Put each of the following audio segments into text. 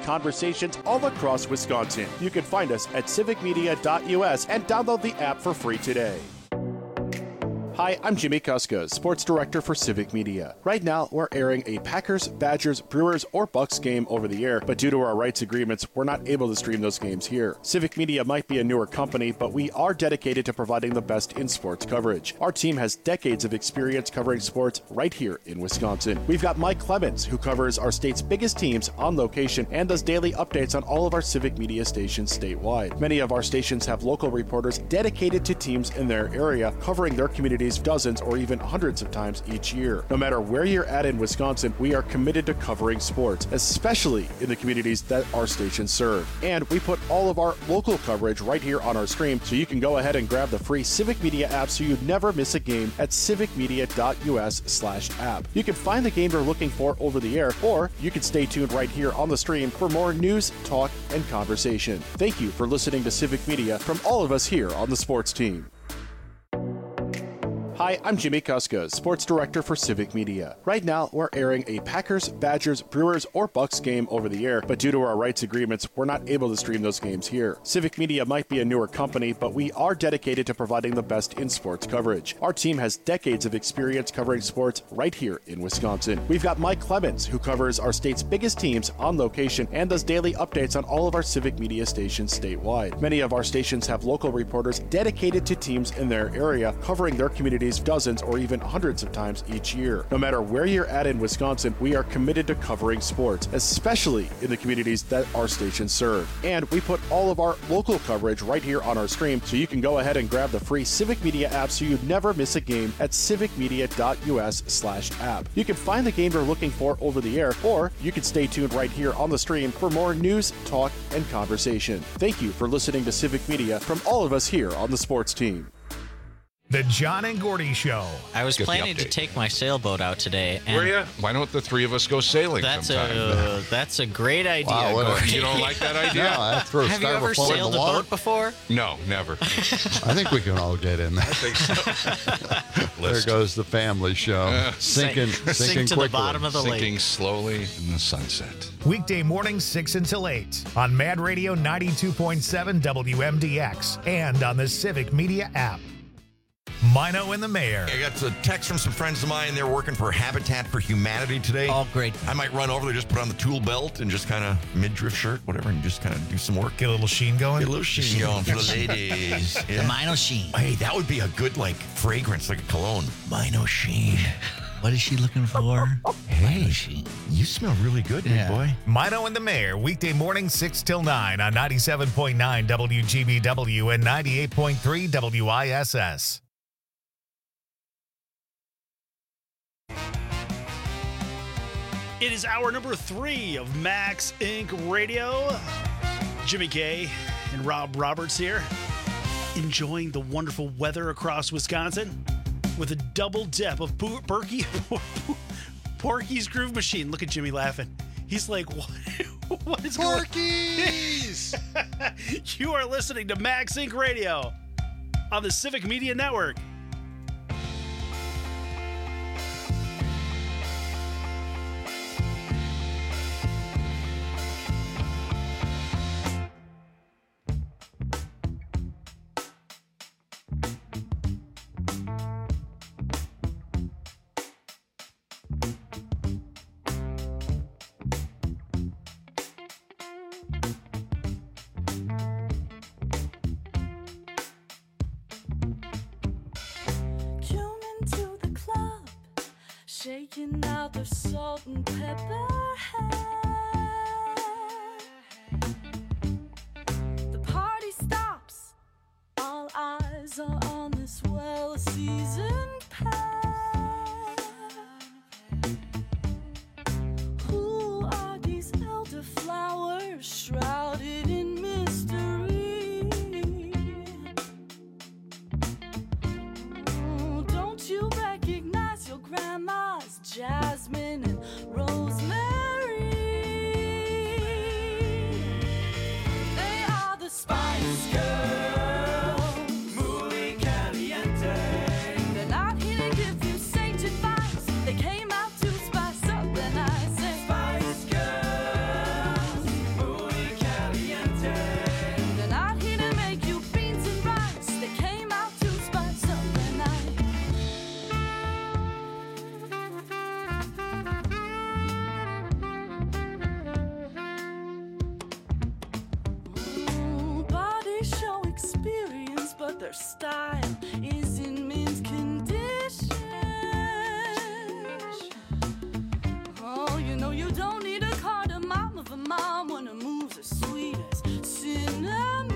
conversations all across Wisconsin. You can find us at civicmedia.us and download the app for free today. Hi, I'm Jimmy Kuska, Sports Director for Civic Media. Right now, we're airing a Packers, Badgers, Brewers, or Bucks game over the air, but due to our rights agreements, we're not able to stream those games here. Civic Media might be a newer company, but we are dedicated to providing the best in sports coverage. Our team has decades of experience covering sports right here in Wisconsin. We've got Mike Clemens, who covers our state's biggest teams on location and does daily updates on all of our Civic Media stations statewide. Many of our stations have local reporters dedicated to teams in their area, covering their communities dozens or even hundreds of times each year. No matter where you're at in Wisconsin, we are committed to covering sports, especially in the communities that our stations serve. And we put all of our local coverage right here on our stream, so you can go ahead and grab the free Civic Media app so you never miss a game at civicmedia.us/app. You can find the game you're looking for over the air, or you can stay tuned right here on the stream for more news, talk, and conversation. Thank you for listening to Civic Media from all of us here on the sports team. Hi, I'm Jimmy Kuska, Sports Director for Civic Media. Right now, we're airing a Packers, Badgers, Brewers, or Bucks game over the air, but due to our rights agreements, we're not able to stream those games here. Civic Media might be a newer company, but we are dedicated to providing the best in sports coverage. Our team has decades of experience covering sports right here in Wisconsin. We've got Mike Clemens, who covers our state's biggest teams on location and does daily updates on all of our Civic Media stations statewide. Many of our stations have local reporters dedicated to teams in their area, covering their communities dozens or even hundreds of times each year. No matter where you're at in Wisconsin, we are committed to covering sports, especially in the communities that our stations serve. And we put all of our local coverage right here on our stream, so you can go ahead and grab the free Civic Media app so you never miss a game at civicmedia.us/app. You can find the game you're looking for over the air, or you can stay tuned right here on the stream for more news, talk, and conversation. Thank you for listening to Civic Media from all of us here on the sports team. The John and Gordy Show. I was planning to take my sailboat out today. And were you? Why don't the three of us go sailing sometime? That's a great idea, wow, Gordy. You don't like that idea? No, have you ever sailed a boat before? No, never. I think we can all get in there. I think so. There goes the family show. Sinking to quickly. the bottom of the lake. Sinking slowly in the sunset. Weekday mornings 6 until 8 on Mad Radio 92.7 WMDX and on the Civic Media app. Mino and the Mayor. I got a text from some friends of mine. They're working for Habitat for Humanity today. Oh, great. I might run over there, just put on the tool belt and just kind of midriff shirt, whatever, and just kind of do some work. Get a little sheen going? Get a little sheen going for the ladies. The Mino Sheen. Hey, that would be a good, fragrance, like a cologne. Mino Sheen. What is she looking for? Hey, you smell really good, big boy. Mino and the Mayor, weekday mornings 6 till 9 on 97.9 WGBW and 98.3 WISS. It is hour number 3 of Max Inc. Radio. Jimmy K and Rob Roberts here, enjoying the wonderful weather across Wisconsin with a double dip of Porky's Groove Machine. Look at Jimmy laughing. He's like, what? What is Porky's! You are listening to Max Inc. Radio on the Civic Media Network. Shaking out their salt and pepper hair. The party stops. All eyes are on this well-seasoned pair. Who are these elderflowers shrouded in mystery? Don't you recognize your grandma's jasmine and rosemary? their style is in mint condition. Oh, you know you don't need a cardamom of a mom when her moves are sweet as cinnamon.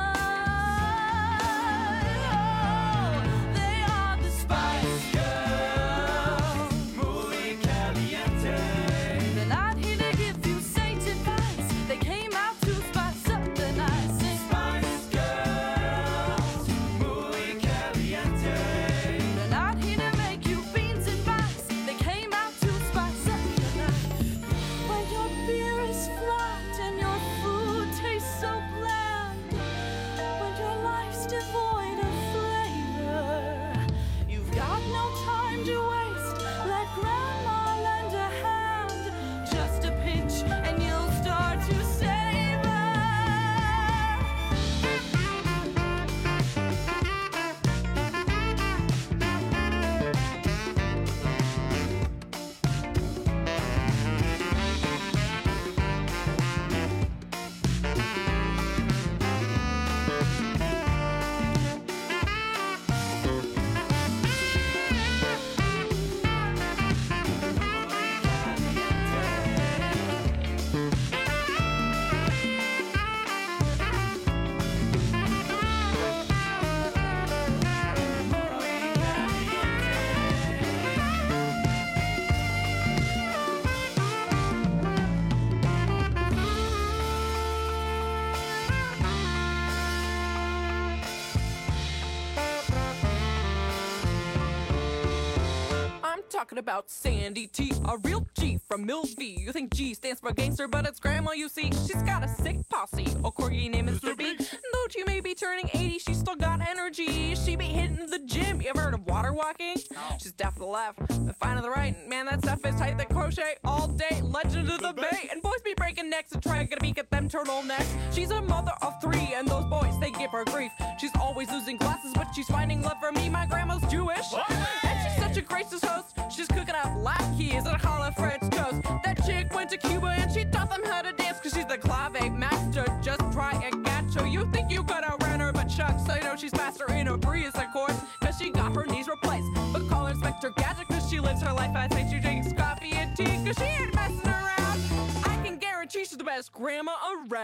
Oh, they are the Spice Girls, muy caliente. They're not here to give you sage advice. They came out to spice up the night. Sing Spice Girls, muy caliente. They're not here to make you beans and rice. They came out to spice up the night. When your beer is flat and your food tastes so bland, when your life's devoid of flavor, you've got no time to waste. Let grandma lend a hand, just a pinch and you'll start to savor. I'm talking about Sandy T, a real G from Millview. You think G stands for gangster, but it's grandma, you see. She's got a sick posse, a corgi named Mr. B. Though she may be turning 80, she's still got energy. She be hitting the gym. You ever heard of water walking? She's deaf to the left and fine to the right. Man, that stuff is tight. They crochet all day. Legend of the Bay. And boys be breaking necks and trying to beak at them turtlenecks. She's a mother of 3, and those boys, they give her grief. She's always losing classes, but she's finding love for me. My grandma's Jewish. And she's such a gracious host. She's cooking up latkes and hollow French toast. That chick went to Cuba and she taught them how to dance, cause she's the clave master. Just try and gacho. You think you could outrun her, but shucks, I know she's master in a breeze, of course, cause she got her knees replaced. But call her Inspector Gadget, cause she lives her life as she drinks coffee and tea, cause she ain't messing around. I can guarantee she's the best grandma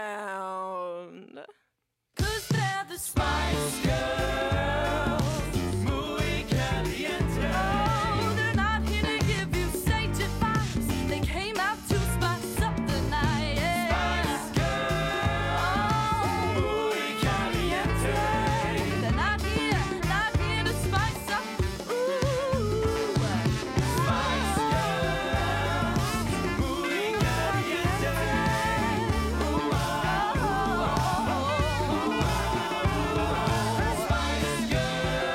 around. Cause they're the Spice Girls, muy caliente. Oh, they're not here to give you sage advice. They came out to spice up the night. Yeah. Spice Girls, muy caliente. They're not here to spice up. Ooh, Spice Girls, muy caliente. Ooh, Spice Girls.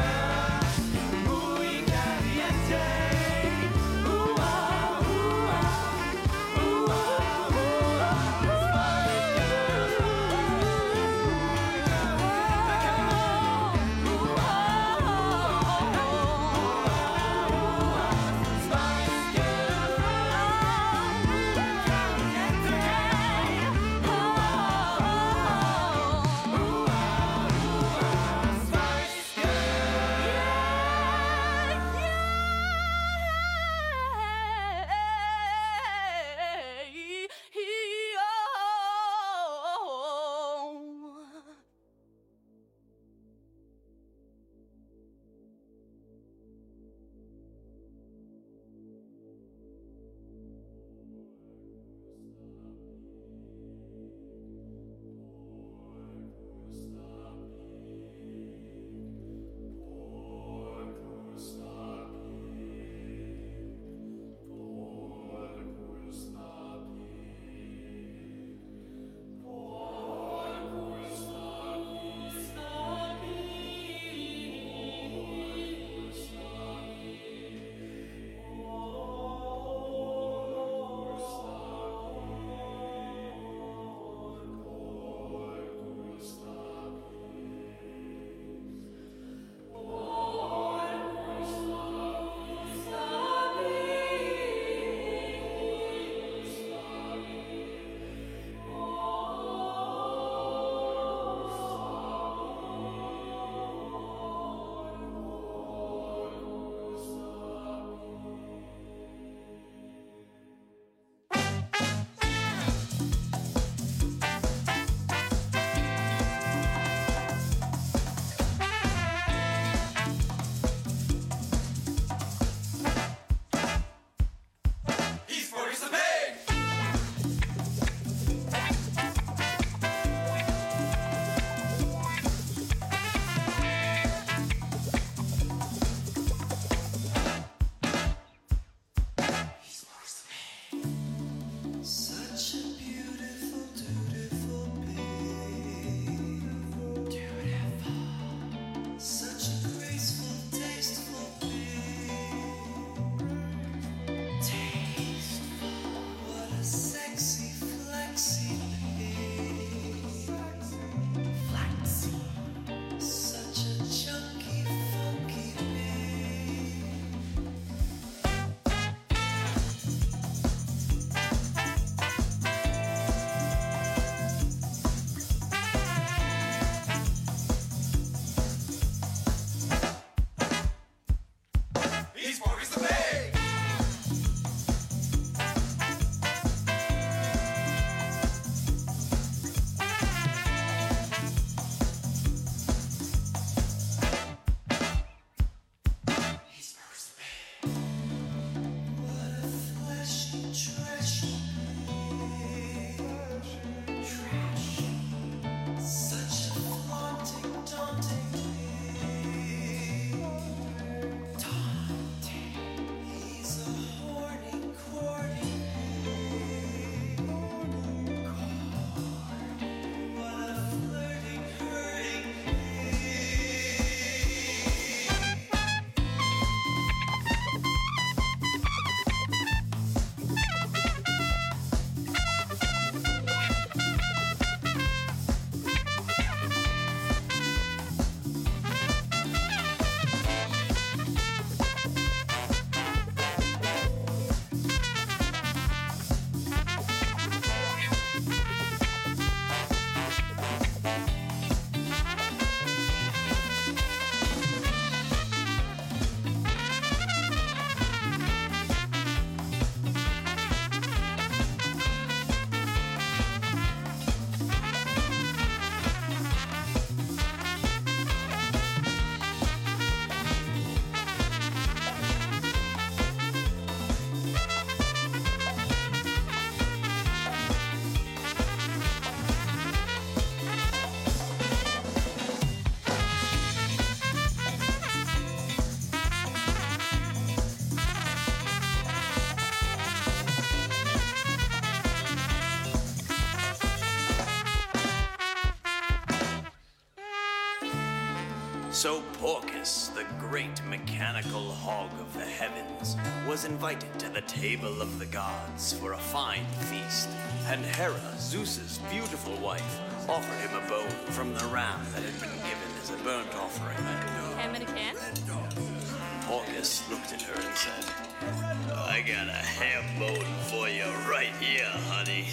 So Porcus, the great mechanical hog of the heavens, was invited to the table of the gods for a fine feast, and Hera, Zeus's beautiful wife, offered him a bone from the ram that had been given as a burnt offering. Ham in a can? Porcus looked at her and said, I got a ham bone for you right here, honey.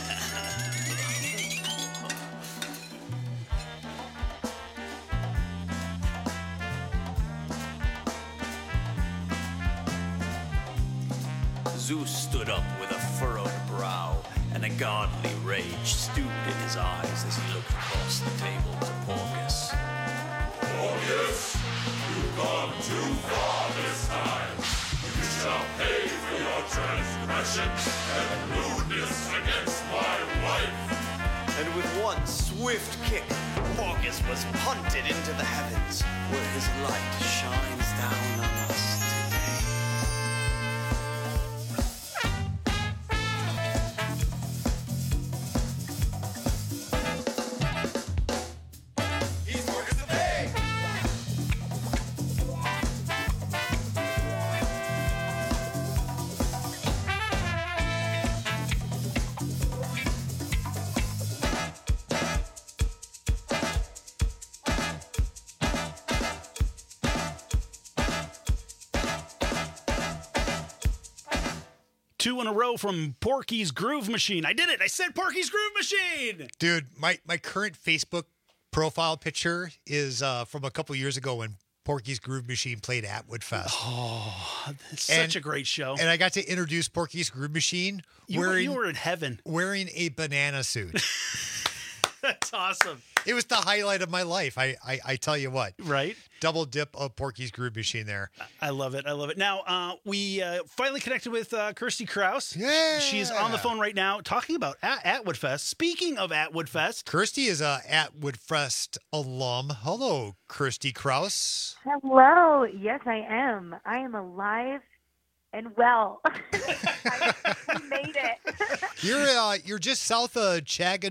Zeus stood up with a furrowed brow, and a godly rage stewed in his eyes as he looked across the table to Porcus. Porcus, you've gone too far this time. You shall pay for your transgression and lewdness against my wife. And with one swift kick, Porcus was punted into the heavens, where his light shines down on us today. Two in a row from Porky's Groove Machine. I did it. I said Porky's Groove Machine. Dude, my current Facebook profile picture is from a couple years ago when Porky's Groove Machine played Atwood Fest. Oh, it's such a great show. And I got to introduce Porky's Groove Machine You were in heaven. Wearing a banana suit. That's awesome. It was the highlight of my life. I tell you what. Right? Double dip of Porky's Groove Machine there. I love it. I love it. Now, we finally connected with Kirsty Kraus. Yeah. She's on the phone right now talking about Atwood Fest. Speaking of Atwood Fest. Kirsty is a Atwood Fest alum. Hello, Kirsty Kraus. Hello. Yes, I am. I am alive and well. I made it. You're just south of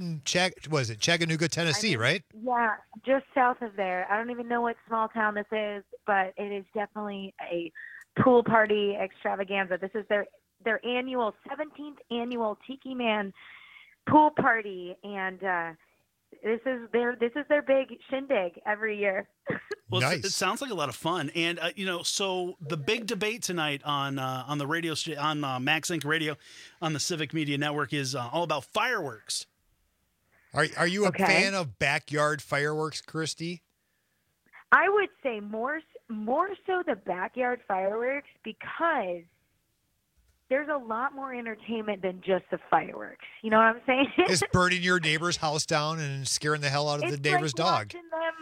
Chattanooga, Tennessee, right? Yeah, just south of there. I don't even know what small town this is, but it is definitely a pool party extravaganza. This is their 17th annual Tiki Man pool party, and this is their big shindig every year. Well, nice. It sounds like a lot of fun, and so the big debate tonight on the radio on Max Inc. Radio on the Civic Media Network is all about fireworks. Are you a fan of backyard fireworks, Kirsty? I would say more so the backyard fireworks, because there's a lot more entertainment than just the fireworks. You know what I'm saying? It's burning your neighbor's house down and scaring the hell out of the neighbor's dog.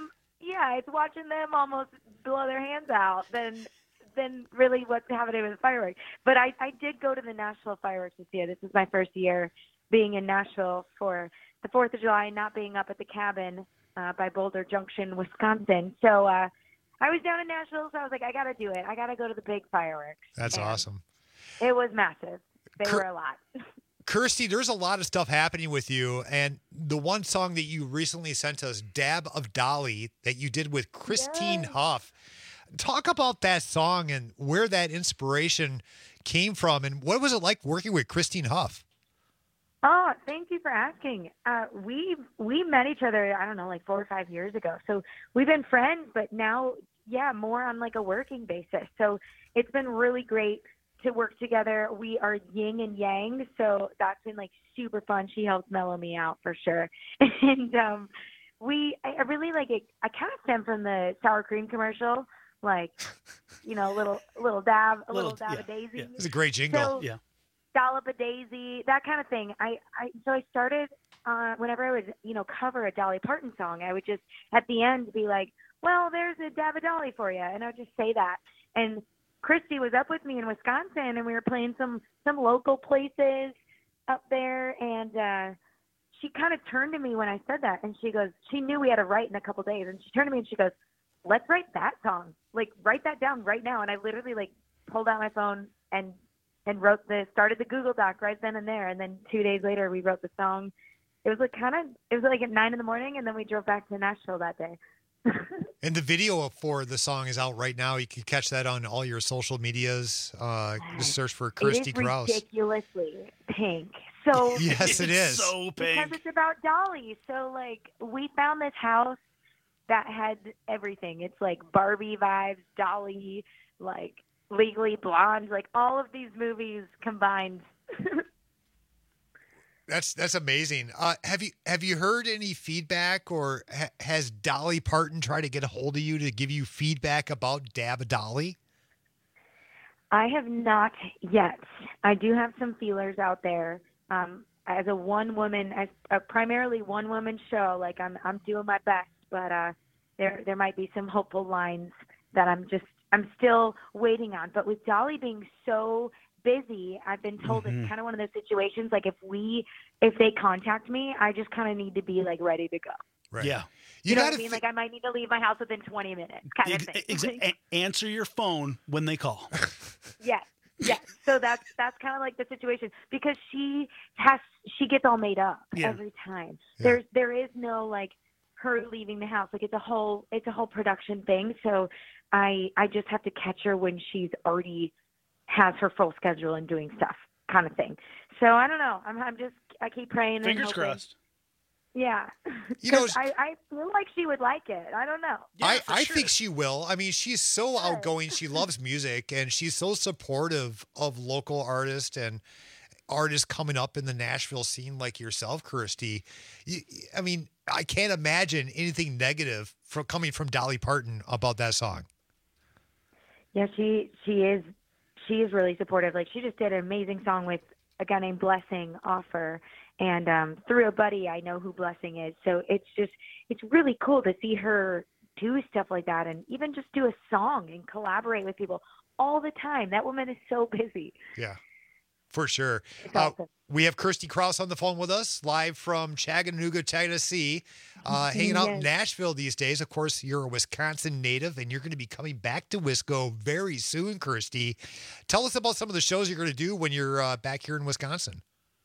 It's watching them almost blow their hands out than really what's happening with the fireworks. But I did go to the Nashville fireworks this year. This is my first year being in Nashville for the 4th of July, not being up at the cabin by Boulder Junction, Wisconsin. So I was down in Nashville, so I was like, I got to do it. I got to go to the big fireworks. That's awesome. It was massive. They were a lot. Kirsty, there's a lot of stuff happening with you, and the one song that you recently sent us, Dab of Dolly, that you did with Christine Huff. Talk about that song and where that inspiration came from, and what was it like working with Christine Huff? Oh, thank you for asking. We met each other, I don't know, like 4 or 5 years ago. So we've been friends, but now, more on like a working basis. So it's been really great to work together. We are yin and yang, so that's been like super fun. She helps mellow me out for sure. And I really like it. I kind of stem from the sour cream commercial, like, little dab of daisy. Yeah. It's a great jingle. So, dollop of daisy, that kind of thing. So I started whenever I would cover a Dolly Parton song, I would just at the end be like, well, there's a dab of Dolly for you, and I would just say that. And Christy was up with me in Wisconsin, and we were playing some local places up there, and she kind of turned to me when I said that, and she goes, she knew we had to write in a couple days, and she turned to me and she goes, let's write that song. Like, write that down right now. And I literally like pulled out my phone and started the Google Doc right then and there, and then 2 days later we wrote the song. It was like at 9 a.m, and then we drove back to Nashville that day. And the video for the song is out right now. You can catch that on all your social medias. Just search for Christy Krause. It is ridiculously pink. So yes, it is. So because pink. it's about Dolly. So like we found this house that had everything. It's like Barbie vibes, Dolly, like Legally Blonde, like all of these movies combined. That's amazing. Have you heard any feedback, or has Dolly Parton tried to get a hold of you to give you feedback about Dab Dolly? I have not yet. I do have some feelers out there. As a primarily one woman show, like I'm doing my best, but there might be some hopeful lines that I'm still waiting on. But with Dolly being so busy, I've been told it's kind of one of those situations. Like if they contact me, I just kind of need to be like ready to go. Right. Yeah. You know what I mean? Like I might need to leave my house within 20 minutes, kind of thing. Answer your phone when they call. Yes. So that's kind of like the situation, because she gets all made up every time. Yeah. There is no like her leaving the house. Like it's a whole production thing. So I just have to catch her when she's already has her full schedule and doing stuff, kind of thing. So I don't know. I keep praying. Fingers and hoping. crossed. Yeah. You know, I feel like she would like it. I don't know. Yeah, I think she will. I mean, she's so outgoing. She loves music, and she's so supportive of local artists and artists coming up in the Nashville scene like yourself, Kirsty. I mean, I can't imagine anything negative coming from Dolly Parton about that song. Yeah, she is really supportive. Like she just did an amazing song with a guy named Blessing Offer, and through a buddy I know who Blessing is. So it's really cool to see her do stuff like that, and even just do a song and collaborate with people all the time. That woman is so busy. Yeah, for sure. Awesome. We have Kirsty Krause on the phone with us, live from Chattanooga, Tennessee, hanging out in Nashville these days. Of course, you're a Wisconsin native, and you're going to be coming back to Wisco very soon, Kirsty. Tell us about some of the shows you're going to do when you're back here in Wisconsin.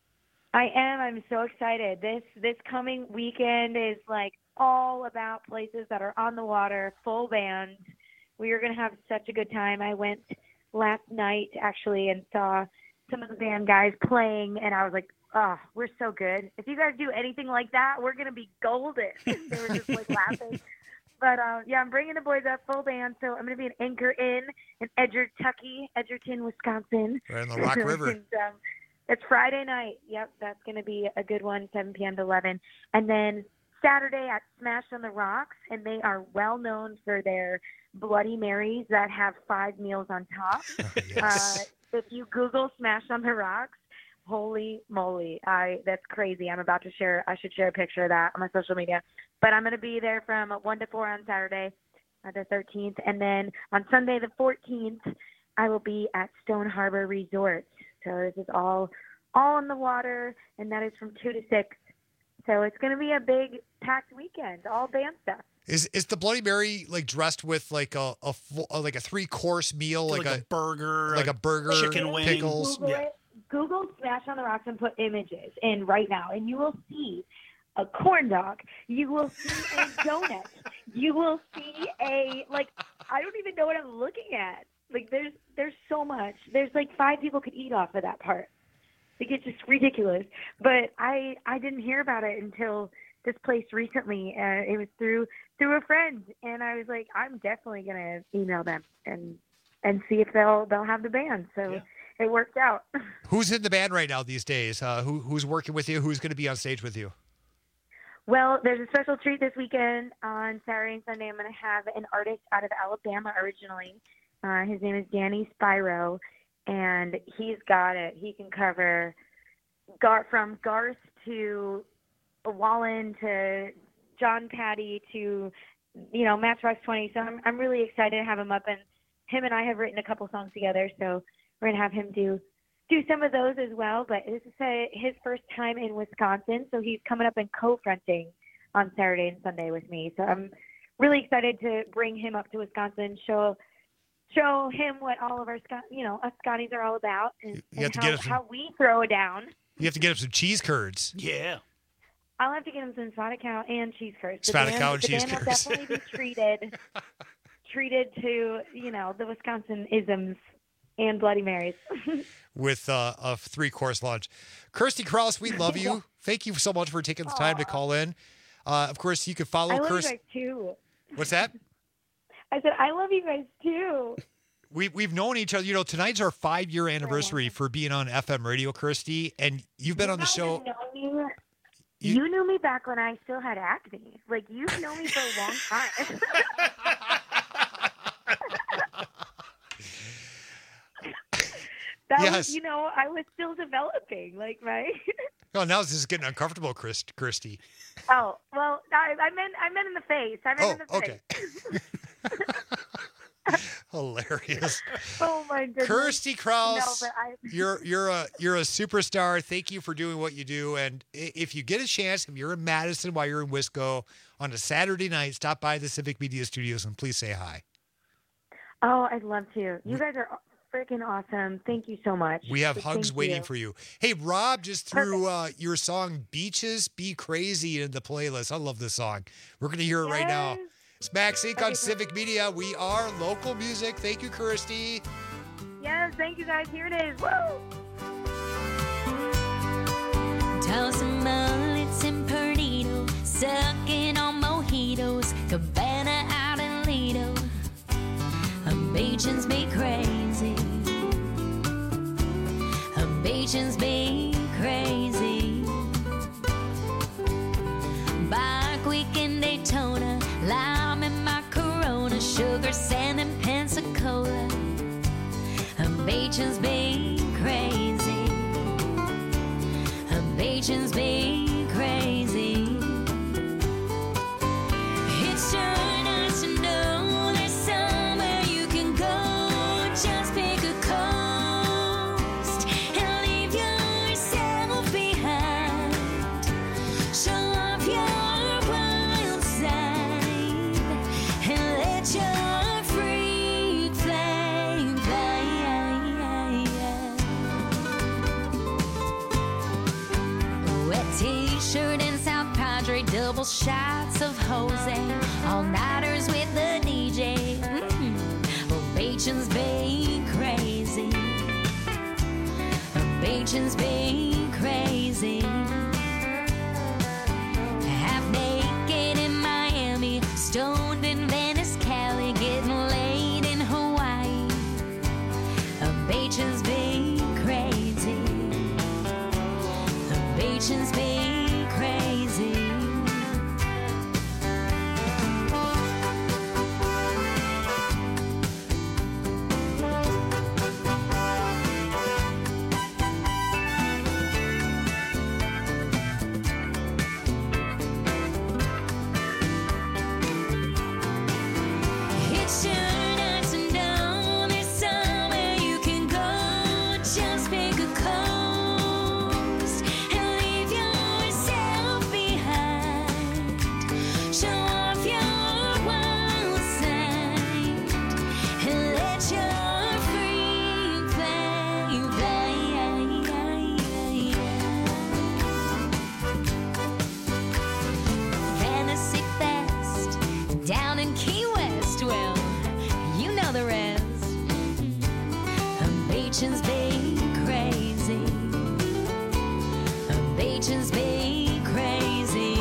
I am. I'm so excited. This coming weekend is like all about places that are on the water, full band. We are going to have such a good time. I went last night, actually, and saw some of the band guys playing, and I was like, oh, we're so good. If you guys do anything like that, we're going to be golden. They were just like laughing. But yeah, I'm bringing the boys up full band, so I'm going to be an anchor in Edgerton, Wisconsin. Right on the Rock River. And, it's Friday night. Yep, that's going to be a good one, 7 p.m. to 11. And then Saturday at Smash on the Rocks, and they are well known for their Bloody Marys that have 5 meals on top. Yes. If you Google Smash on the Rocks, holy moly, that's crazy. I should share a picture of that on my social media. But I'm going to be there from 1 to 4 on Saturday, the 13th. And then on Sunday, the 14th, I will be at Stone Harbor Resort. So this is all on the water, and that is from 2 to 6. So it's going to be a big packed weekend, all band stuff. Is the Bloody Mary like dressed with like a 3-course meal, like a burger, chicken wings, pickles? Google Smash on the Rocks and put images in right now, and you will see a corn dog. You will see a donut. You will see I don't even know what I'm looking at. Like there's so much. There's like 5 people could eat off of that part. Like it's just ridiculous. But I didn't hear about it until this place recently. It was through a friend, and I was like, I'm definitely gonna email them and see if they'll have the band. So it worked out. Who's in the band right now these days? Who's working with you? Who's going to be on stage with you? Well, there's a special treat this weekend on Saturday and Sunday. I'm going to have an artist out of Alabama originally. His name is Danny Spyro, and he's got it. He can cover from Garth to Wallen to John Patty to, Matchbox 20. So I'm really excited to have him up, and him and I have written a couple songs together. So we're going to have him do some of those as well. But this is his first time in Wisconsin, so he's coming up and co-fronting on Saturday and Sunday with me. So I'm really excited to bring him up to Wisconsin, show him what all of our us Scotties are all about, and how we throw it down. You have to get him some cheese curds. Yeah. I'll have to get him some spotted cow and cheese curds. Spotted cow and cheese The band will curds. definitely be treated to, the Wisconsin isms and Bloody Marys. With a 3-course lunch. Kirsty Krause, we love you. Thank you so much for taking the time to call in. Of course, you can follow I love Kirsty. you guys too. What's that? I said I love you guys too. We've known each other. Tonight's our 5-year anniversary for being on FM radio, Kirsty, and you've been on the show. You knew me back when I still had acne. Like, you've known me for a long time. That Yes. was, I was still developing, right? Oh, now this is getting uncomfortable, Kirsty. Oh, well, I meant in the face. I meant in the face. Hilarious. Oh my goodness. Kirsty Krause, No, but you're a superstar. Thank you for doing what you do. And if you get a chance, if you're in Madison while you're in Wisco on a Saturday night, stop by the Civic Media Studios and please say hi. Oh, I'd love to. You guys are freaking awesome. Thank you so much. We have hugs Thank waiting you. for you. Hey, Rob just threw your song Beaches Be Crazy in the playlist. I love this song. We're going to hear it right now. It's Max Inc. on Civic Media. We are local music. Thank you, Kirsty. Yes, thank you guys. Here it is. Woo! Tossing mullets and Perdido, sucking on mojitos, Cabana out in Lido. Beaches be crazy. Beaches be crazy. Bike week in Daytona, lime in my Corona, sugar, sand, and Pensacola. Beaches be crazy. Beaches be crazy. It's sure nice to know there's somewhere you can go. Just pick a coast and leave yourself behind. Show off your wild side and let your freak flame fly. Wet t-shirt and South Padre, double shots of Jose, all-nighters with the DJ. Well, Beachin's be crazy. Beachin's be crazy. Half naked in Miami, stoned in Venice, Cali, getting laid in Hawaii. Beachin's be crazy. Beachin's be crazy. It's sure nice to know there's somewhere you can go. Just pick a coast and leave yourself behind. Show off your wild side and let your freak flame fly. Fantasy Fest down in Key West. Well, you know the rest. Beachin's be crazy. Beachin's be crazy.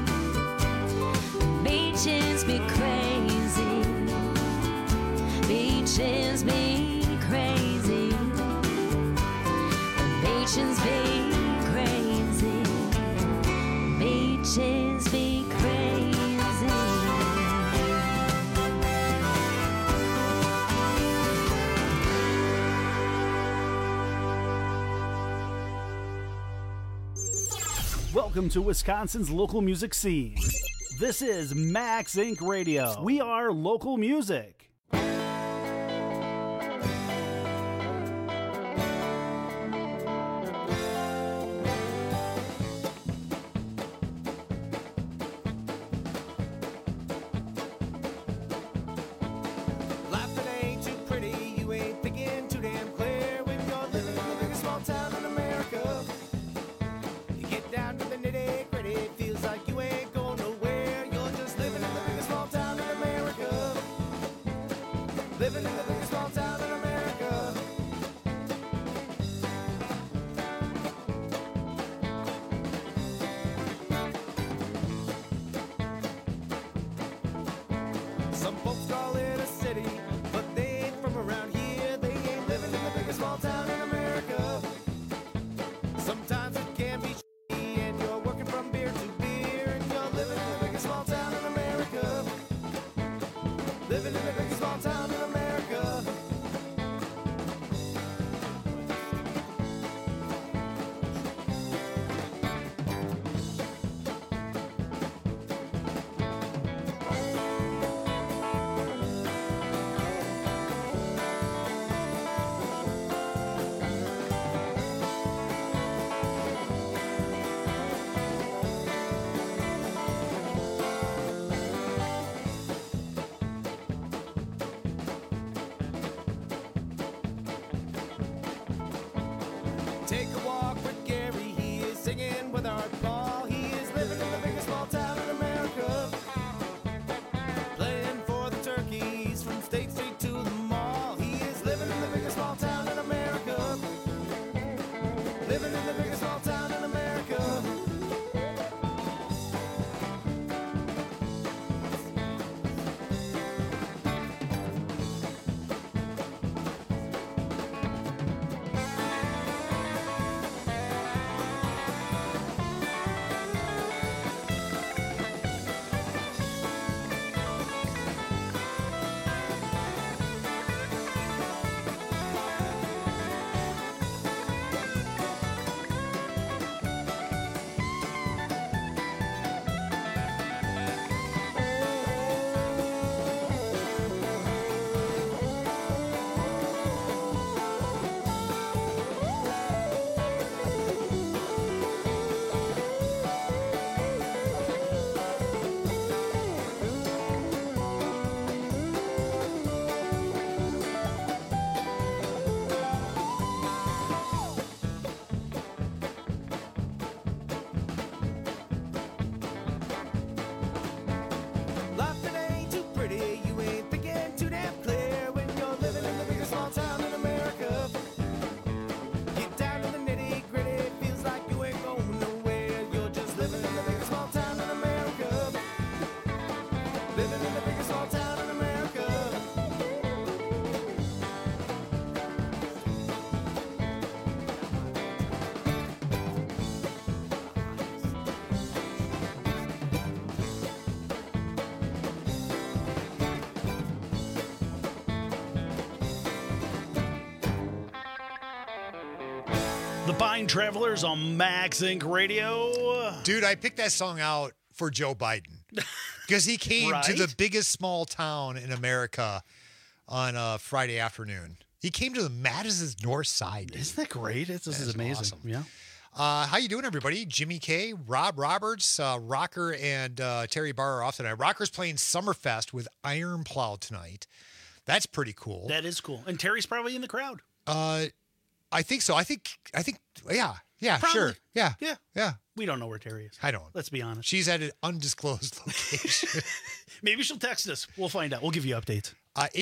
Beaches be crazy. Beaches be crazy. Beaches be crazy. Beaches be crazy. Welcome to Wisconsin's local music scene. This is Max Inc. Radio. We are local music. Life that ain't too pretty, you ain't thinking too damn clear when you're living in the biggest small town in America. You get down to the nitty gritty, feel town in America. Playing for the turkeys from State Street to the mall. He is living in the biggest small town in America. Living in the biggest small town in America. Life that ain't too pretty, you ain't thinking too damn clear when you're living in the biggest small town in America. Get down to the nitty gritty, feels like you ain't going nowhere. You're just living in the biggest small town in America. Living in the biggest small town in America. The Pine Travelers on Max Inc. Radio. Dude, I picked that song out for Joe Biden because he came to the biggest small town in America on a Friday afternoon. He came to the Madison's North Side. Dude. Isn't that great? This is amazing. Awesome. Yeah. How you doing, everybody? Jimmy K, Rob Roberts, Rocker, and Terry Barr are off tonight. Rocker's playing Summerfest with Iron Plow tonight. That's pretty cool. That is cool. And Terry's probably in the crowd. I think so. I think. Yeah, Probably. sure. Yeah. Yeah. We don't know where Terry is. I don't. Let's be honest. She's at an undisclosed location. Maybe she'll text us. We'll find out. We'll give you updates.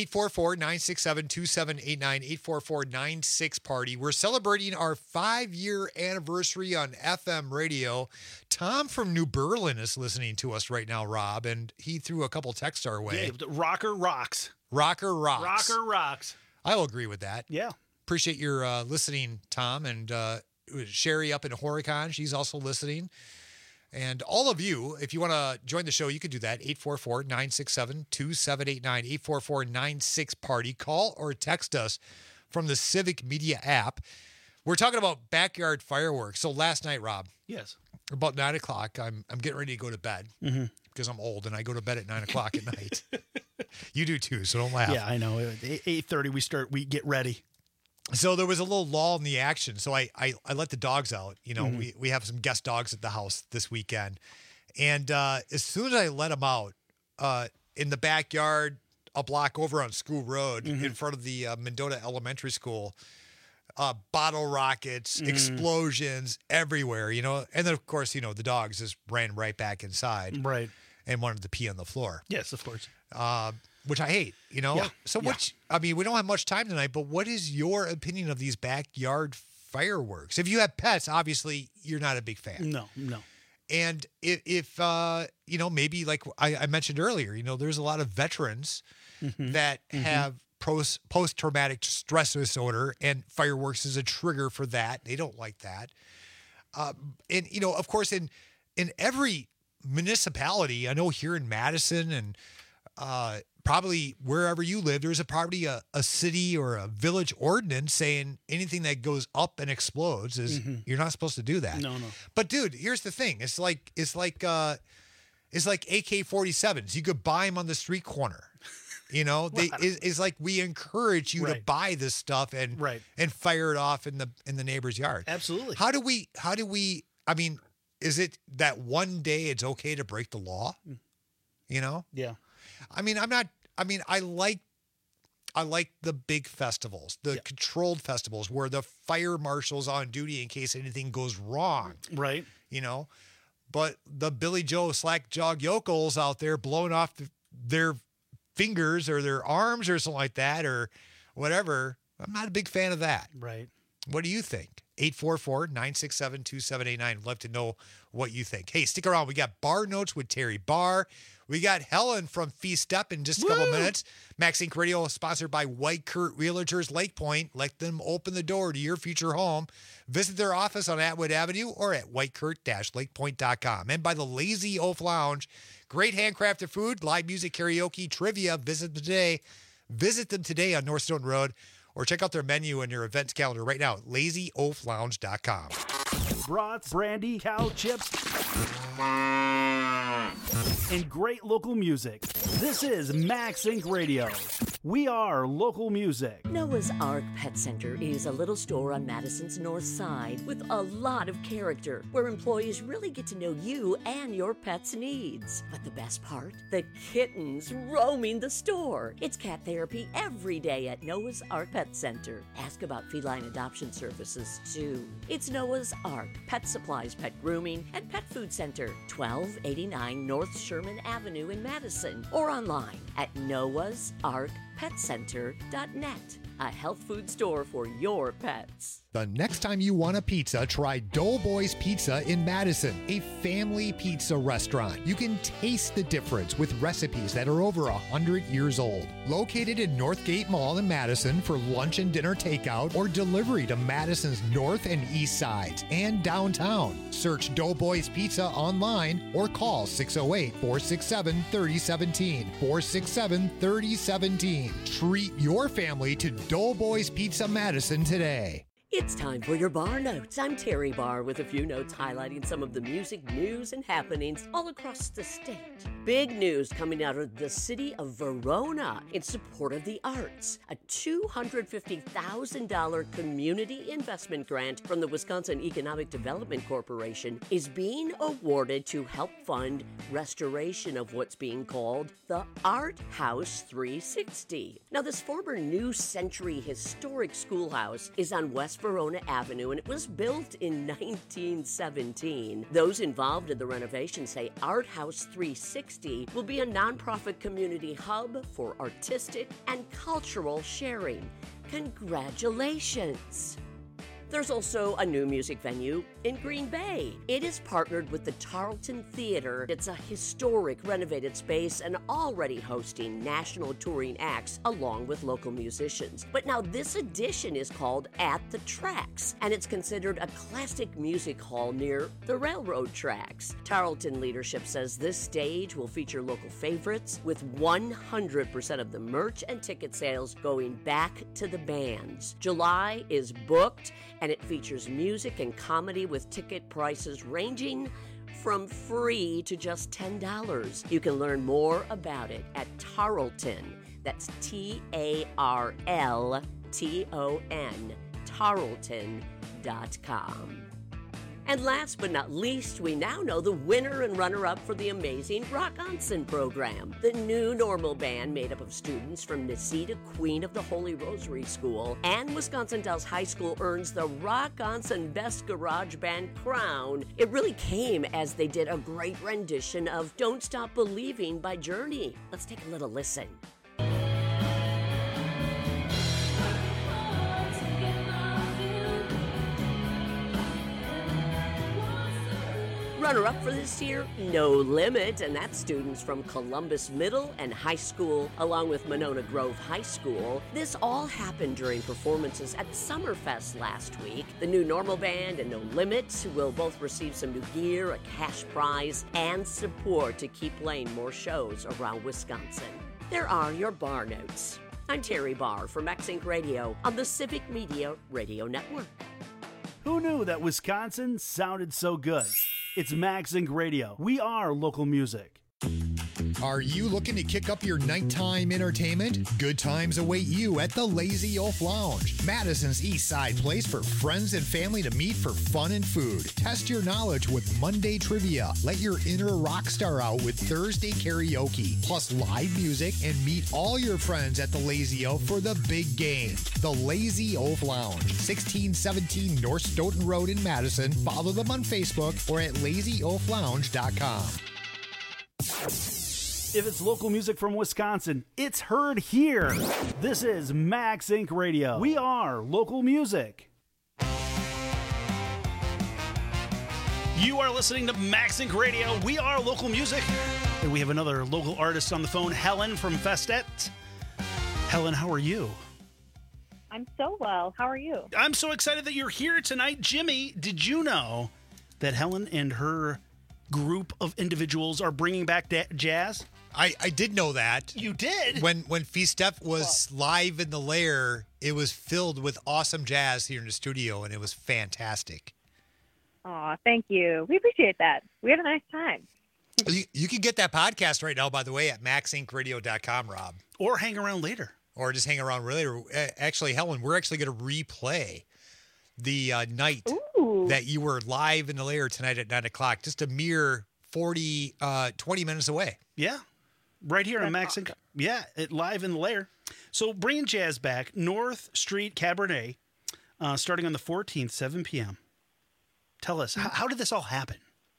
844-967-2789, 844-96-PARTY. We're celebrating our 5-year anniversary on FM radio. Tom from New Berlin is listening to us right now, Rob, and he threw a couple texts our way. Yeah, Rocker rocks. Rocker rocks. Rocker rocks. I will agree with that. Yeah. Appreciate your listening, Tom, and Sherry up in Horicon. She's also listening. And all of you, if you want to join the show, you can do that. 844-967-2789, 844-96-PARTY. Call or text us from the Civic Media app. We're talking about backyard fireworks. So last night, Rob. Yes. About 9 o'clock, I'm getting ready to go to bed because I'm old and I go to bed at 9 o'clock at night. You do too, so don't laugh. Yeah, I know. At 8:30 we get ready. So there was a little lull in the action. So I let the dogs out. You know, we have some guest dogs at the house this weekend. And as soon as I let them out in the backyard, a block over on School Road in front of the Mendota Elementary School, bottle rockets, explosions everywhere, you know. And then, of course, you know, the dogs just ran right back inside. Right. And wanted to pee on the floor. Yes, of course. Which I hate, you know? Yeah. So I mean, we don't have much time tonight, but what is your opinion of these backyard fireworks? If you have pets, obviously you're not a big fan. No. And if you know, maybe like I mentioned earlier, you know, there's a lot of veterans that have post-traumatic stress disorder, and fireworks is a trigger for that. They don't like that. And, you know, of course, in every municipality, I know here in Madison and probably wherever you live, there's probably a city or a village ordinance saying anything that goes up and explodes is you're not supposed to do that. No. But dude, here's the thing. It's like AK-47s. You could buy them on the street corner. You know, it's like we encourage you to buy this stuff and fire it off in the neighbor's yard. Absolutely. How do we I mean, is it that one day it's okay to break the law? You know? Yeah. I mean, I like the big festivals, the controlled festivals where the fire marshal's on duty in case anything goes wrong. Right. You know? but the Billy Joe Slack Jog Yokels out there blowing off their fingers or their arms or something like that or whatever, I'm not a big fan of that. Right. What do you think? 844-967-2789. Love to know what you think. Hey, stick around. We got Bar Notes with Terry Barr. We got Helen from Feast Up in just a couple minutes. Max Inc. Radio is sponsored by White Kurt Realtors Lake Point. Let them open the door to your future home. Visit their office on Atwood Avenue or at whitekurt-lakepoint.com. And by the Lazy Oaf Lounge. Great handcrafted food, live music, karaoke, trivia. Visit them today on Northstone Road or check out their menu and their events calendar right now at lazyoaflounge.com. Brats, brandy, cow chips, and great local music. This is Max Inc. Radio. We are local music. Noah's Ark Pet Center is a little store on Madison's north side with a lot of character, where employees really get to know you and your pet's needs. But the best part? The kittens roaming the store. It's cat therapy every day at Noah's Ark Pet Center. Ask about feline adoption services, too. It's Noah's Ark Pet Supplies, Pet Grooming, and Pet Food Center, 1289 North Sherman Avenue in Madison, or online at noahsarkpetcenter.net. A health food store for your pets. The next time you want a pizza, try Doughboys Pizza in Madison, a family pizza restaurant. You can taste the difference with recipes that are over 100 years old. Located in Northgate Mall in Madison for lunch and dinner takeout or delivery to Madison's north and east sides and downtown. Search Doughboys Pizza online or call 608-467-3017. 467-3017. Treat your family to Doughboys Pizza Madison today. It's time for your Bar Notes. I'm Terry Barr with a few notes highlighting some of the music news and happenings all across the state. Big news coming out of the city of Verona in support of the arts. A $250,000 community investment grant from the Wisconsin Economic Development Corporation is being awarded to help fund restoration of what's being called the Art House 360. Now, this former New Century historic schoolhouse is on West Verona Avenue, and it was built in 1917. Those involved in the renovation say Art House 360 will be a nonprofit community hub for artistic and cultural sharing. Congratulations! There's also a new music venue in Green Bay. It is partnered with the Tarleton Theater. It's a historic renovated space and already hosting national touring acts along with local musicians. But now this edition is called At the Tracks, and it's considered a classic music hall near the railroad tracks. Tarleton leadership says this stage will feature local favorites, with 100% of the merch and ticket sales going back to the bands. July is booked, and it features music and comedy with ticket prices ranging from free to just $10. You can learn more about it at Tarleton. That's Tarleton, Tarleton.com. And last but not least, we now know the winner and runner-up for the amazing Rock Onsen program. The New Normal Band, made up of students from Necedah Queen of the Holy Rosary School and Wisconsin Dells High School, earns the Rock Onsen Best Garage Band crown. It really came as they did a great rendition of Don't Stop Believing by Journey. Let's take a little listen. Runner-up for this year, No Limit, and that's students from Columbus Middle and High School, along with Monona Grove High School. This all happened during performances at Summerfest last week. The New Normal Band and No Limit will both receive some new gear, a cash prize, and support to keep playing more shows around Wisconsin. There are your Bar Notes. I'm Terry Barr for Max Inc. Radio on the Civic Media Radio Network. Who knew that Wisconsin sounded so good? It's Max Inc. Radio. We are local music. Are you looking to kick up your nighttime entertainment? Good times await you at the Lazy Oaf Lounge, Madison's East Side place for friends and family to meet for fun and food. Test your knowledge with Monday trivia. Let your inner rock star out with Thursday karaoke, plus live music, and meet all your friends at the Lazy Oaf for the big game. The Lazy Oaf Lounge, 1617 North Stoughton Road in Madison. Follow them on Facebook or at lazyoaflounge.com. If it's local music from Wisconsin, it's heard here. This is Max Inc. Radio. We are local music. You are listening to Max Inc. Radio. We are local music. And we have another local artist on the phone, Helen from Festet. Helen, how are you? I'm so well. How are you? I'm so excited that you're here tonight. Jimmy, did you know that Helen and her group of individuals are bringing back jazz? I did know that. You did? When Festet was live in the Lair, it was filled with awesome jazz here in the studio, and it was fantastic. Aw, thank you. We appreciate that. We had a nice time. You can get that podcast right now, by the way, at maxincradio.com, Rob. Or hang around later. Or just hang around later. Actually, Helen, we're actually going to replay the night that you were live in the Lair tonight at 9 o'clock. Just a mere 20 minutes away. Yeah. Right here on Max Inc. Yeah, live in the Lair. So bringing jazz back, North Street Cabaret, starting on the 14th, 7 p.m. Tell us, how did this all happen?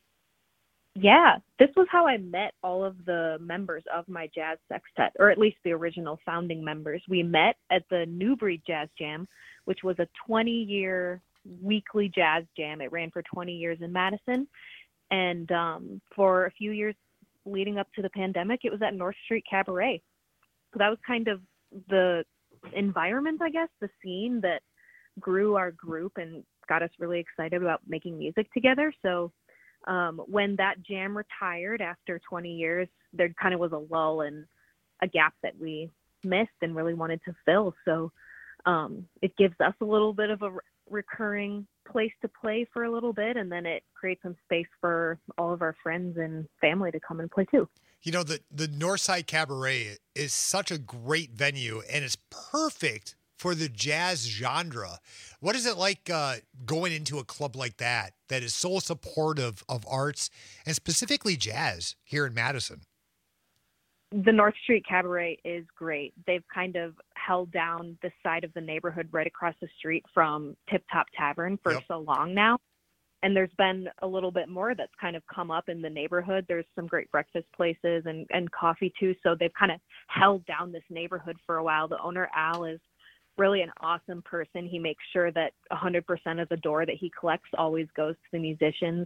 Yeah, this was how I met all of the members of my jazz sextet, or at least the original founding members. We met at the New Breed Jazz Jam, which was a 20-year weekly jazz jam. It ran for 20 years in Madison. And for a few years leading up to the pandemic, it was at North Street Cabaret. So that was kind of the environment, I guess, the scene that grew our group and got us really excited about making music together. So when that jam retired after 20 years, there kind of was a lull and a gap that we missed and really wanted to fill. So it gives us a little bit of a recurring place to play for a little bit, and then it creates some space for all of our friends and family to come and play too. You know, the Northside Cabaret is such a great venue, and it's perfect for the jazz genre. What is it like going into a club like that is so supportive of arts and specifically jazz here in Madison? The North Street Cabaret is great. They've kind of held down the side of the neighborhood right across the street from Tip Top Tavern for so long now. And there's been a little bit more that's kind of come up in the neighborhood. There's some great breakfast places and coffee too. So they've kind of held down this neighborhood for a while. The owner, Al, is really an awesome person. He makes sure that 100% of the door that he collects always goes to the musicians.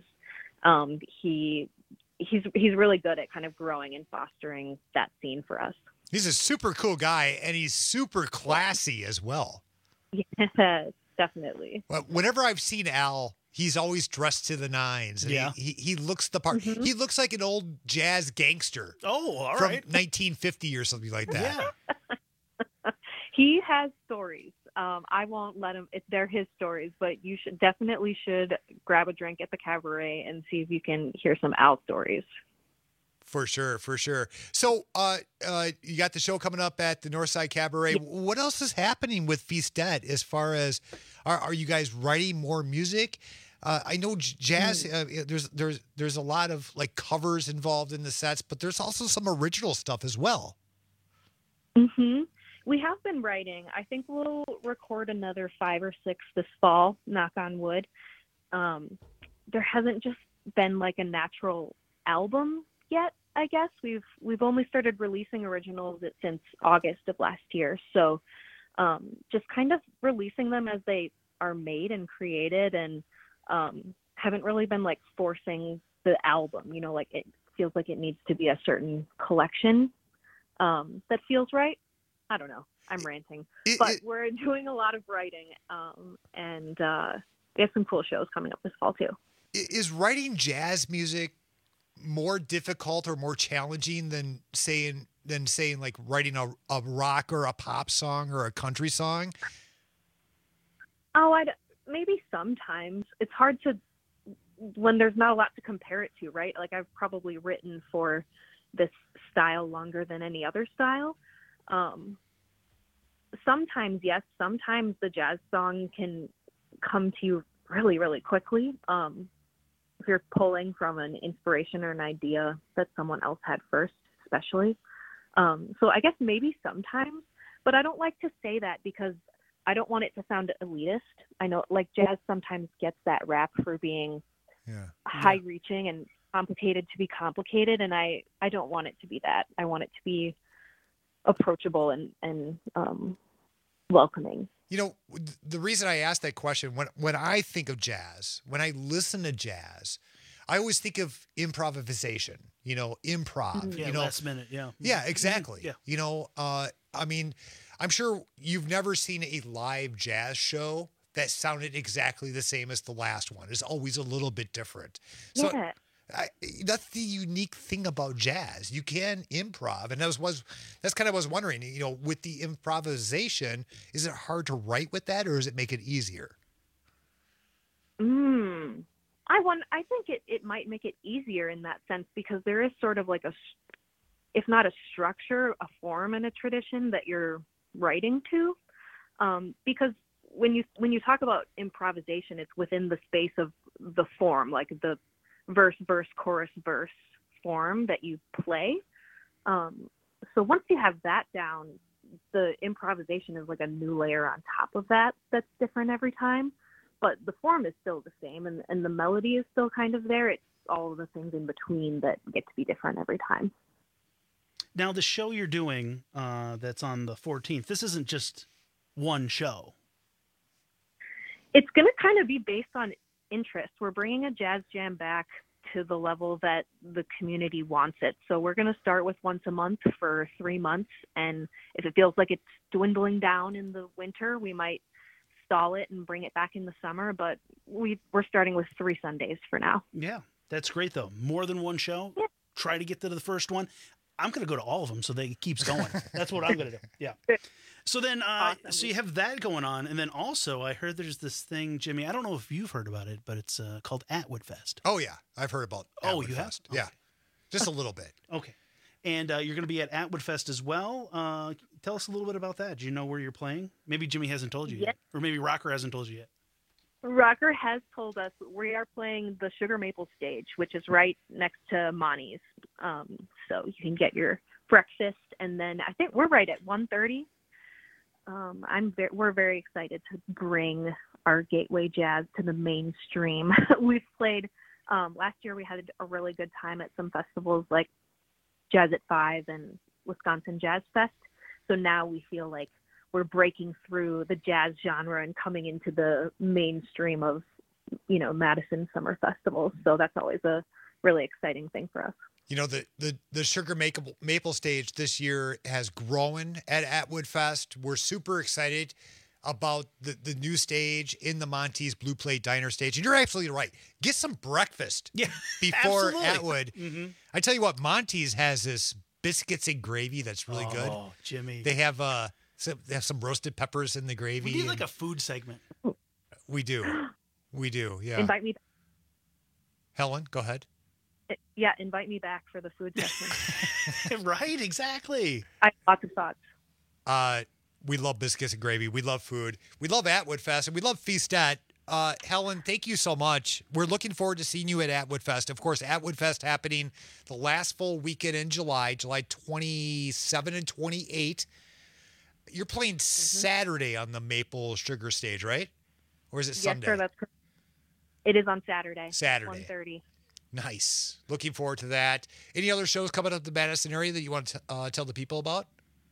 He's really good at kind of growing and fostering that scene for us. He's a super cool guy, and he's super classy as well. Yes, definitely. Well, whenever I've seen Al, he's always dressed to the nines. And he looks the part. Mm-hmm. He looks like an old jazz gangster. Oh, all from right. 1950 or something like that. Yeah. He has stories. I won't let him. They're his stories, but you should definitely grab a drink at the cabaret and see if you can hear some Al stories. For sure. So you got the show coming up at the Northside Cabaret. What else is happening with Festet as far as are you guys writing more music? I know jazz. There's a lot of like covers involved in the sets, but there's also some original stuff as well. Mm-hmm. We have been writing. I think we'll record another 5 or 6 this fall, knock on wood. There hasn't just been like a natural album yet, I guess. We've only started releasing originals since August of last year. So just kind of releasing them as they are made and created, and haven't really been like forcing the album, like it feels like it needs to be a certain collection that feels right. I don't know. I'm ranting. But we're doing a lot of writing, and we have some cool shows coming up this fall, too. Is writing jazz music more difficult or more challenging than saying like writing a rock or a pop song or a country song? Oh, maybe sometimes. It's hard to, when there's not a lot to compare it to, right? Like I've probably written for, this style longer than any other style. Sometimes, yes, sometimes the jazz song can come to you really, really quickly. If you're pulling from an inspiration or an idea that someone else had first, especially. So I guess maybe sometimes, but I don't like to say that because I don't want it to sound elitist. I know like jazz sometimes gets that rap for being high reaching and complicated to be complicated. And I don't want it to be that. I want it to be approachable and welcoming. You know, the reason I asked that question, when I think of jazz, when I listen to jazz, I always think of improvisation, you know, improv. Yeah, you know, last minute, yeah. Yeah, exactly. Yeah. You know, I mean, I'm sure you've never seen a live jazz show that sounded exactly the same as the last one. It's always a little bit different. So Yeah. that's the unique thing about jazz. You can improv. And that's kind of what I was wondering, you know, with the improvisation, is it hard to write with that or does it make it easier? I think it might make it easier in that sense because there is sort of like if not a structure, a form and a tradition that you're writing to. Because when you talk about improvisation, it's within the space of the form, like the verse, chorus, verse form that you play. So once you have that down, the improvisation is like a new layer on top of that that's different every time. But the form is still the same and the melody is still kind of there. It's all of the things in between that get to be different every time. Now, the show you're doing that's on the 14th, this isn't just one show. It's going to kind of be based on interest. We're bringing a jazz jam back to the level that the community wants it. So we're going to start with once a month for 3 months. And if it feels like it's dwindling down in the winter, we might stall it and bring it back in the summer. But we're starting with 3 Sundays for now. Yeah, that's great, though. More than one show. Yeah. Try to get to the first one. I'm going to go to all of them so they it keeps going. That's what I'm going to do. Yeah. So then, Awesome. so you have that going on. And then also I heard there's this thing, Jimmy, I don't know if you've heard about it, but it's called Atwood Fest. Oh, yeah. I've heard about Atwood you have? Fest. Yeah. Just a little bit. Okay. And you're going to be at Atwood Fest as well. Tell us a little bit about that. Do you know where you're playing? Maybe Jimmy hasn't told you yet. Or maybe Rocker hasn't told you yet. Rocker has told us we are playing the Sugar Maple stage, which is right next to Monty's. So you can get your breakfast, and then I think we're right at 1:30. We're very excited to bring our gateway jazz to the mainstream. We've played last year. We had a really good time at some festivals like Jazz at 5 and Wisconsin Jazz Fest. So now we feel like we're breaking through the jazz genre and coming into the mainstream of, you know, Madison summer festivals. So that's always a really exciting thing for us. You know, the Sugar Maple stage this year has grown at Atwood Fest. We're super excited about the new stage in the Monty's Blue Plate Diner stage. And you're absolutely right. Get some breakfast before absolutely. Atwood. Mm-hmm. I tell you what, Monty's has this biscuits and gravy that's really good. Oh, Jimmy. They have some roasted peppers in the gravy. We need like a food segment. We do, yeah. Invite me. Helen, go ahead. Yeah, invite me back for the food section. Right, exactly. I have lots of thoughts. We love biscuits and gravy. We love food. We love Atwood Fest, and we love Feastet. Helen, thank you so much. We're looking forward to seeing you at Atwood Fest. Of course, Atwood Fest happening the last full weekend in July 27 and 28. You're playing Saturday on the Maple Sugar stage, right? Or is it Sunday? Yes, sir, that's correct. It is on Saturday. Saturday. 1:30. Nice. Looking forward to that. Any other shows coming up in the Madison area that you want to tell the people about?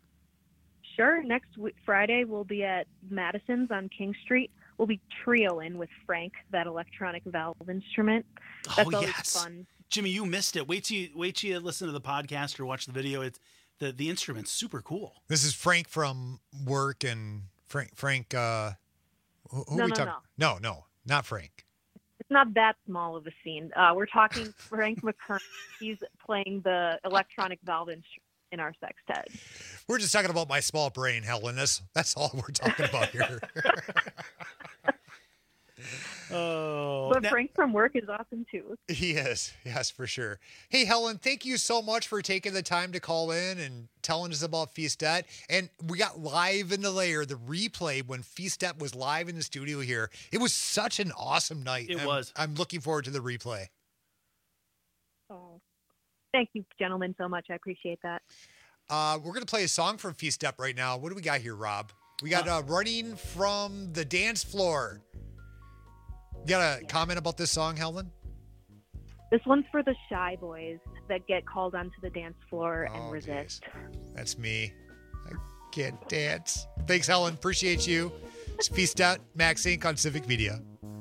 Sure. Next Friday, we'll be at Madison's on King Street. We'll be trioing with Frank, that electronic valve instrument. That's always fun. Jimmy, you missed it. Wait till you listen to the podcast or watch the video. It's the instrument's super cool. This is Frank from work and Frank. Who are No, we no, talking? No, not Frank. It's not that small of a scene. We're talking Frank McKern. He's playing the electronic valve instrument in our sextet. We're just talking about my small brain, Helen. That's all we're talking about here. Oh, But Frank from work is awesome too. He is. Yes, for sure. Hey, Helen, thank you so much for taking the time to call in and telling us about Feastet. And we got live in the layer, the replay when Feastet was live in the studio here. It was such an awesome night. It was. I'm looking forward to the replay. Oh, thank you, gentlemen, so much. I appreciate that. We're going to play a song from Feastet right now. What do we got here, Rob? We got Running from the Dance Floor. You got a comment about this song, Helen? This one's for the shy boys that get called onto the dance floor and resist. That's me. I can't dance. Thanks, Helen. Appreciate you. It's Feastet, Max Inc. on Civic Media.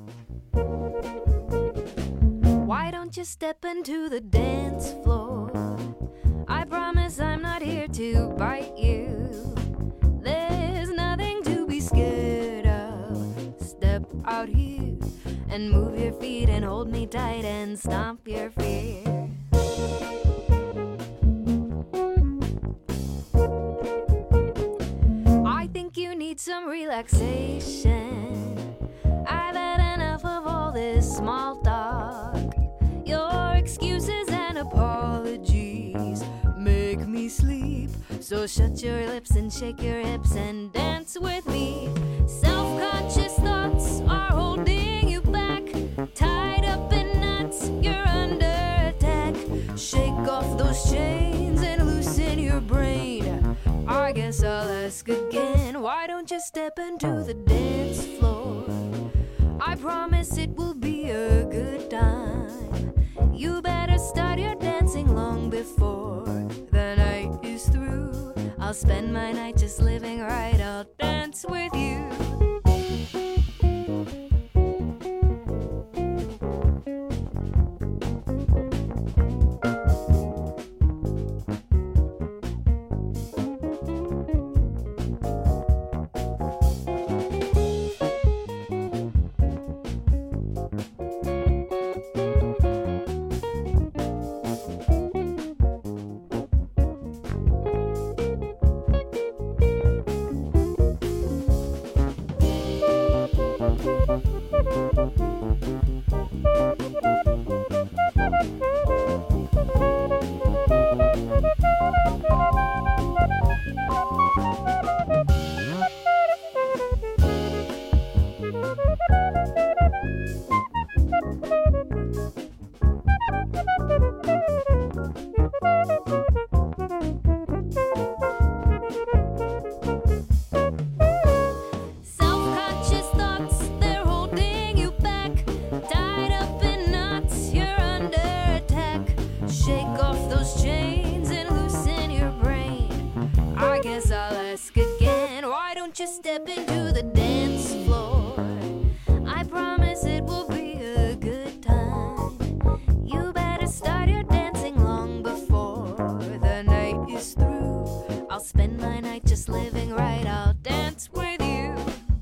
Why don't you step into the dance floor? I promise I'm not here to bite you. There's nothing to be scared of. Step out here and move your feet and hold me tight and stomp your fear. I think you need some relaxation. I've had enough of all this small talk. Your excuses and apologies make me sleep. So shut your lips and shake your hips and dance with me. Self-conscious thoughts are holding you back. Tied up in knots, you're under attack. Shake off those chains and loosen your brain. I guess I'll ask again. Why don't you step into the dance floor? I promise it will be a good time. You better start your dancing long before the night is through. I'll spend my night just living right. I'll dance with you. Self-conscious thoughts, they're holding you back. Tied up in knots, you're under attack. Shake off those chains and loosen your brain. I guess I'll ask again. Why don't you step into the dance floor? I promise it will be a good time. You better start your dancing long before the night is through. I'll spend my night just living right. I'll dance with you.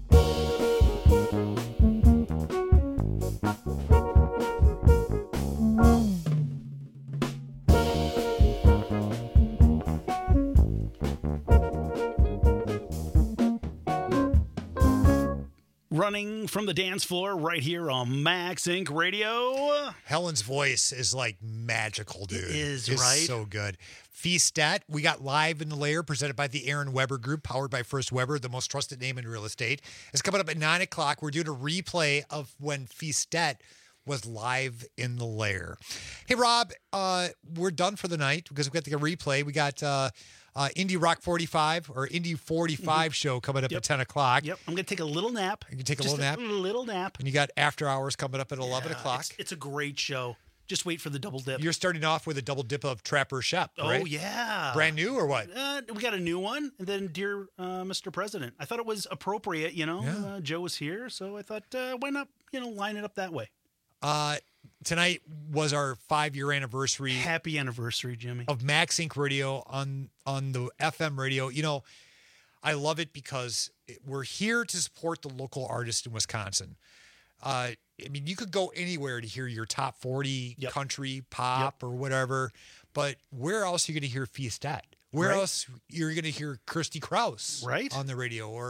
Running from the dance floor right here on Max Inc. Radio. Helen's voice is like magical, dude. It is, It's right? so good. Feastet, we got live in the layer presented by the Aaron Weber Group, powered by First Weber, the most trusted name in real estate. It's coming up at 9 o'clock. We're doing a replay of when Feastet was live in the lair. Hey, Rob, we're done for the night because we got the replay. We got Indie Rock 45 or Indie 45 show coming up at 10 o'clock. Yep, I'm going to take a little nap. You can take a Just little nap. A little nap. And you got After Hours coming up at 11 o'clock. It's a great show. Just wait for the double dip. You're starting off with a double dip of Trapper Shep, right? Oh, yeah. Brand new or what? We got a new one. And then Dear Mr. President. I thought it was appropriate, you know. Yeah. Joe was here, so I thought, why not, line it up that way? Tonight was our 5-year anniversary. Happy anniversary, Jimmy. Of Max Inc. Radio on the FM radio. You know, I love it because we're here to support the local artists in Wisconsin. I mean, you could go anywhere to hear your top 40 country, pop, or whatever, but where else are you going to hear Feastet? Where else you're going to hear Kirsty Krause on the radio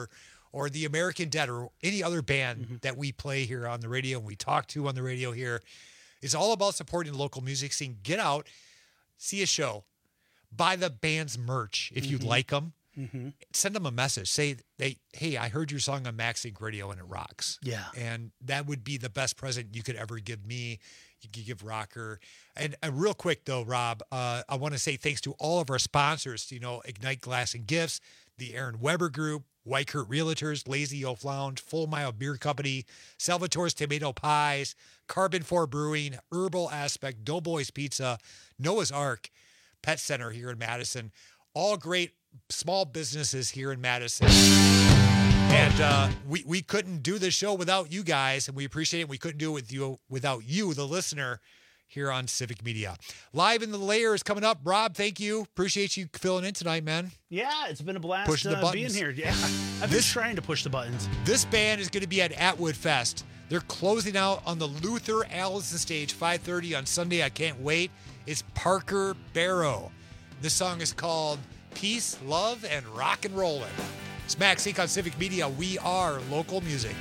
or the American Dead or any other band that we play here on the radio and we talk to on the radio here, it's all about supporting the local music scene. Get out, see a show, buy the band's merch if you like them. Send them a message. Say, hey, I heard your song on Max Inc. Radio and it rocks. Yeah. And that would be the best present you could ever give me. You could give Rocker. And real quick, though, Rob, I want to say thanks to all of our sponsors, Ignite Glass and Gifts, the Aaron Weber Group, Whitekurt Realtors, Lazy Oaf Lounge, Full Mile Beer Company, Salvatore's Tomato Pies, Carbon 4 Brewing, Herbal Aspect, Doughboys Pizza, Noah's Ark, Pet Center here in Madison. All great small businesses here in Madison. And we couldn't do this show without you guys, and we appreciate it. We couldn't do it without you, the listener, here on Civic Media. Live in the Layer is coming up. Rob, thank you. Appreciate you filling in tonight, man. Yeah, it's been a blast Pushing the being buttons. here. Yeah, I've been trying to push the buttons. This band is going to be at Atwood Fest. They're closing out on the Luther Allison stage, 5:30 on Sunday. I can't wait. It's Parker Barrow. This song is called Peace, Love, and Rock and Rollin'. It's Max Inc. on Civic Media. We are local music.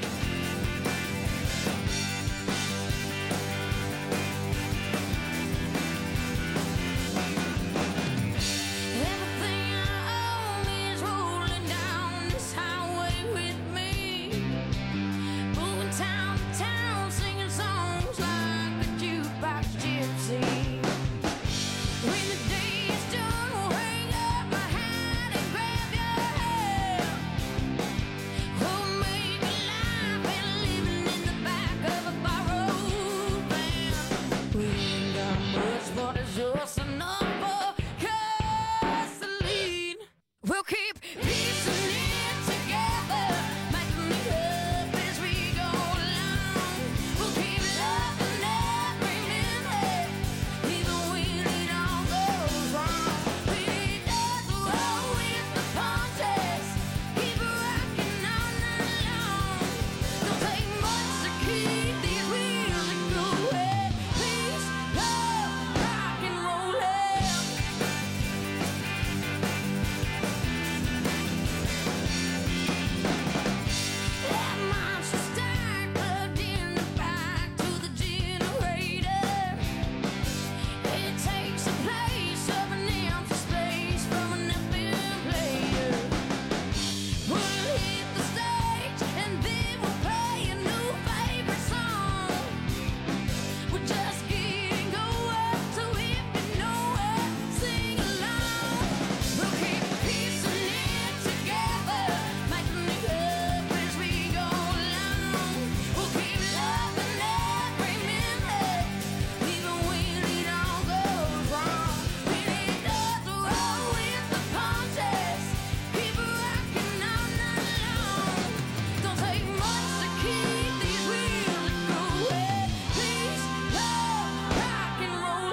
Everything I own is rolling down this highway with me. Moving town to town, singing songs like a jukebox gypsy. When the day is done, we'll hang up my hat and grab your hand. Oh, maybe life and living in the back of a borrowed van. We ain't got much, but it's just enough for gasoline. We'll keep piecing it together, making it up as we go along. We'll keep loving every minute, even when it all goes wrong. We need to roll with the punches, keep rocking all night long. Don't take much to keep these wheels going. Peace, love, rock and roll. That monster start plugged in the back to the generator. It takes the place of an empty space from an FM player. We'll hit the stage and then we'll play a new favorite song. We're just getting going, so if you know it, sing along. We'll keep piecing it together, making it up as we go along. We'll keep loving every minute, even when it all goes wrong. We need to roll with the punches, keep rocking all night long. Don't take much to keep these wheels going. Peace, love, rock and roll.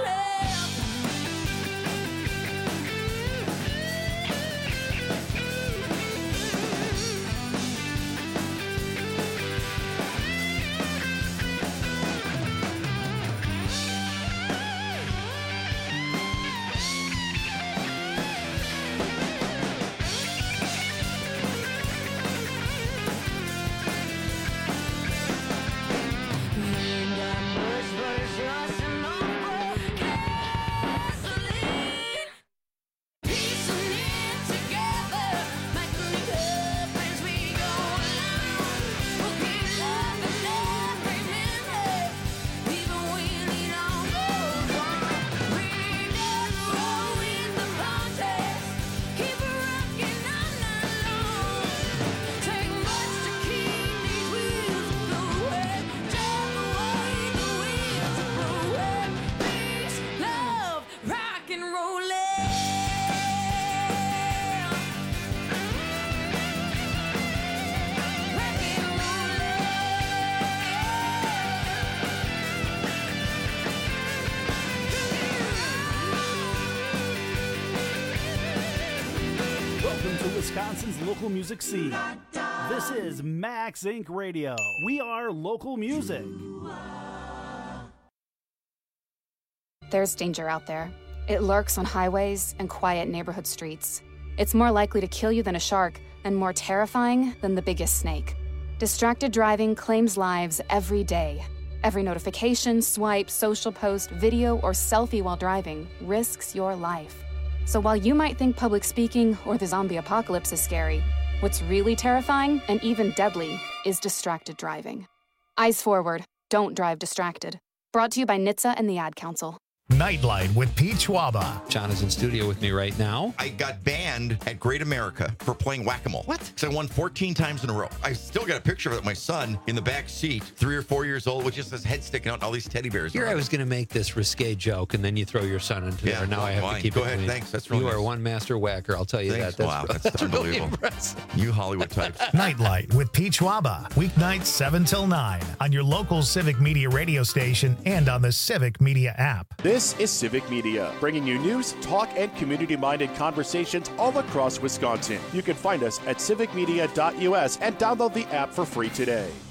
We ain't got much, but it's just enough for gasoline. Piecing it together, making it up as we go along. We'll keep loving every minute, even when it all goes wrong. We just roll with the punches, keep rocking all night long. Take much to keep these wheels going, just the way the wheels are growing. Peace, love, rock and rollin'. Welcome to Wisconsin's local music scene. This is Max Inc. Radio. We are local music. There's danger out there. It lurks on highways and quiet neighborhood streets. It's more likely to kill you than a shark, and more terrifying than the biggest snake. Distracted driving claims lives every day. Every notification, swipe, social post, video, or selfie while driving risks your life. So while you might think public speaking or the zombie apocalypse is scary, what's really terrifying and even deadly is distracted driving. Eyes forward. Don't drive distracted. Brought to you by NHTSA and the Ad Council. Nightlight with Pete Schwaba. John is in studio with me right now. I got banned at Great America for playing whack-a-mole. What? Because I won 14 times in a row. I still got a picture of it. My son in the back seat, 3 or 4 years old, with just his head sticking out and all these teddy bears. Here I was going to make this risque joke, and then you throw your son into there. Now I have to keep Go it ahead. clean. Thanks. That's really You nice. are one master whacker. I'll tell you Thanks. that. Wow, that's really unbelievable. impressive. You Hollywood types. Nightlight with Pete Schwaba. Weeknights 7 till 9 on your local Civic Media radio station and on the Civic Media app. This is Civic Media, bringing you news, talk, and community-minded conversations all across Wisconsin. You can find us at civicmedia.us and download the app for free today.